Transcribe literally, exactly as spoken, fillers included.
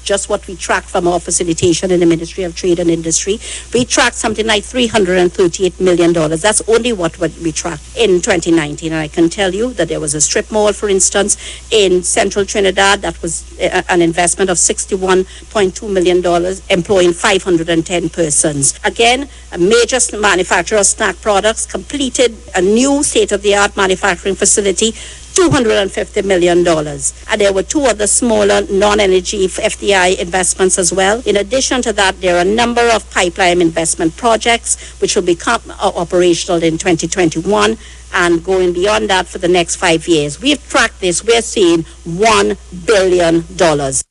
just what we tracked from our facilitation in the Ministry of Trade and Industry. We tracked something like three hundred thirty-eight million dollars. That's only what we tracked in twenty nineteen. And I can tell you that there was a strip mall, for instance, in central Trinidad that was uh, an investment of sixty-one point two million dollars, employing five hundred ten persons. Again, a major manufacturer of snack products completed a new state-of-the-art manufacturing facility, two hundred fifty million dollars. And there were two other smaller non-energy F D I investments as well. In addition to that, there are a number of pipeline investment projects which will become operational in twenty twenty-one and going beyond that for the next five years. We've tracked this. We're seeing one billion dollars.